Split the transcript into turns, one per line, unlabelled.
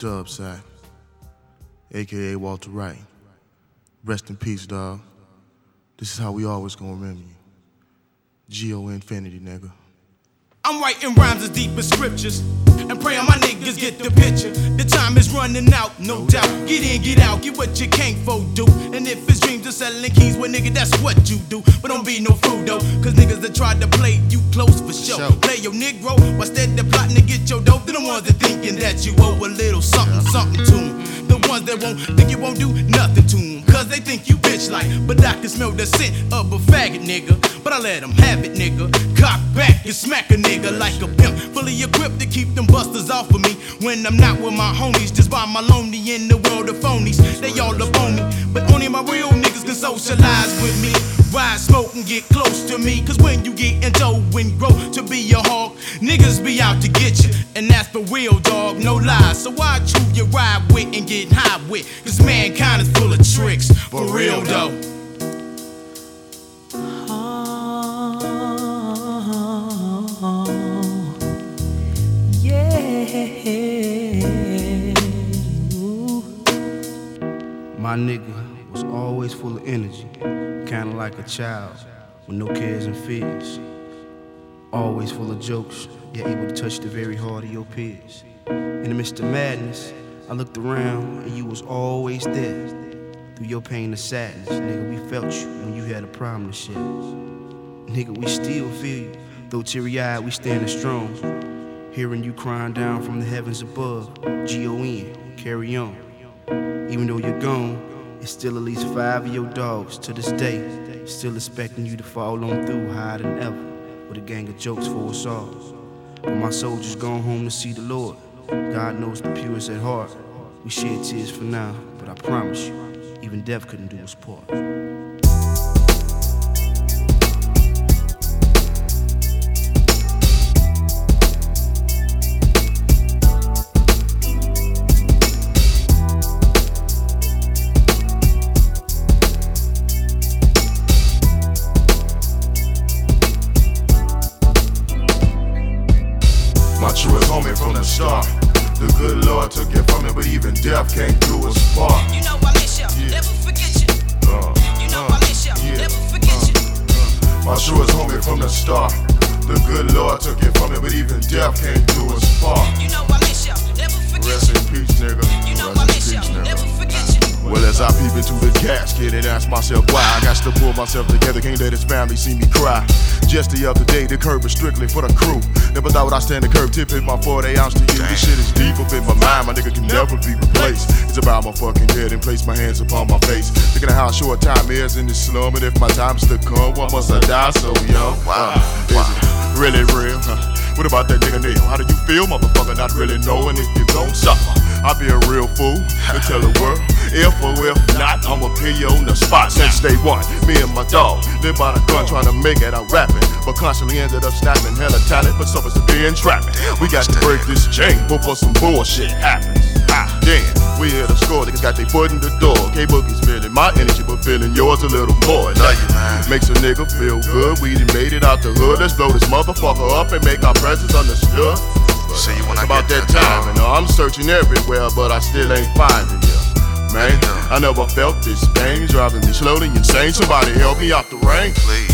Dubsack, aka Walter Wright. Rest in peace, dawg. This is how we always gonna remember you. G.O. Infinity, nigga.
I'm writing rhymes as deep as scriptures and praying my niggas get the picture. The time is running out, no doubt. Get in, get out, get what you can't for do. And if it's dreams of selling keys, well nigga, that's what you do. But don't be no fool though, cause niggas that tried to play you close for sure. Play your Negro, while steady plotting to get your dope. They're the ones that thinking that you owe a little something, something to them. The ones that won't think you won't do nothing to them, cause they think you bitch-like. But I can smell the scent of a faggot, nigga. But I let them have it, nigga. Cock back and smack a nigga like a pimp. Fully equipped to keep them busters off of me. When I'm not with my homies, just by my lonely in the world of phonies. They all up on me, but only my real niggas can socialize with me. Ride, smoke, and get close to me. Cause when you get in dough and grow to be a hog, niggas be out to get you. And that's for real, dog, no lies. So why choose you ride with and get high with? Cause mankind is full of tricks, for real though.
My nigga was always full of energy, kinda like a child with no cares and fears. Always full of jokes, yet able to touch the very heart of your peers. In the midst of madness, I looked around and you was always there. Through your pain and sadness, nigga, we felt you when you had a problem to share. Nigga, we still feel you, though teary-eyed we standing strong. Hearing you crying down from the heavens above, G.O.N., carry on. Even though you're gone, it's still at least 5 of your dogs to this day, still expecting you to fall on through higher than ever, with a gang of jokes for us all. But my soldiers gone home to see the Lord. God knows the purest at heart. We shed tears for now, but I promise you, even death couldn't do us part.
My truest homie from the start. The good Lord took it from me, but even death can't do us part.
You know I miss you, never forget you. You know I miss you, never forget you.
My truest homie from the start. The good Lord took it from me, but even death can't do us part.
You know I miss you, never forget you.
Rest in peace, nigga.
You know I miss you, never forget you.
Well, as I peep into the casket and ask myself why, I got to pull myself together, can't let his family see me cry. Just the other day, the curb was strictly for the crew. Never thought would I stand the curb tip, hit my 40 ounce to you. This shit is deep up in my mind, my nigga can never be replaced. It's about my fucking head and place my hands upon my face. Thinking of how short time is in this slum, and if my time's to come, why must I die so young? Is it really real? What about that nigga Neil? How do you feel, motherfucker, not really knowing if you gon' suffer? I'll be a real fool to tell the world. If or if not, I'ma pay you on the spot. Since day one, me and my dog live by the gun, trying to make it out rapping, but constantly ended up snapping. Hella talent, but suffers to be entrapping. We got to break this chain before some bullshit happens. Damn, we here to score. Niggas got their foot in the door. K-Boogie's feeling my energy, but feeling yours a little more. Makes a nigga feel good. We done made it out the hood. Let's blow this motherfucker up and make our presence understood.
See you when I
about
get
that time, and I'm searching everywhere, but I still ain't finding you. Man, I never felt this pain, driving me slowly insane. Somebody help me out the rain,
please.